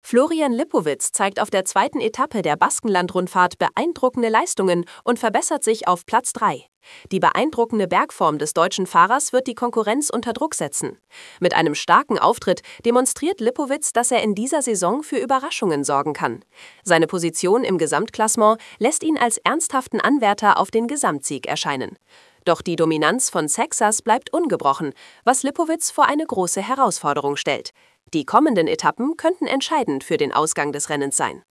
Florian Lipowitz zeigt auf der zweiten Etappe der Baskenland-Rundfahrt beeindruckende Leistungen und verbessert sich auf Platz 3. Die beeindruckende Bergform des deutschen Fahrers wird die Konkurrenz unter Druck setzen. Mit einem starken Auftritt demonstriert Lipowitz, dass er in dieser Saison für Überraschungen sorgen kann. Seine Position im Gesamtklassement lässt ihn als ernsthaften Anwärter auf den Gesamtsieg erscheinen. Doch die Dominanz von Sexas bleibt ungebrochen, was Lipowitz vor eine große Herausforderung stellt. Die kommenden Etappen könnten entscheidend für den Ausgang des Rennens sein.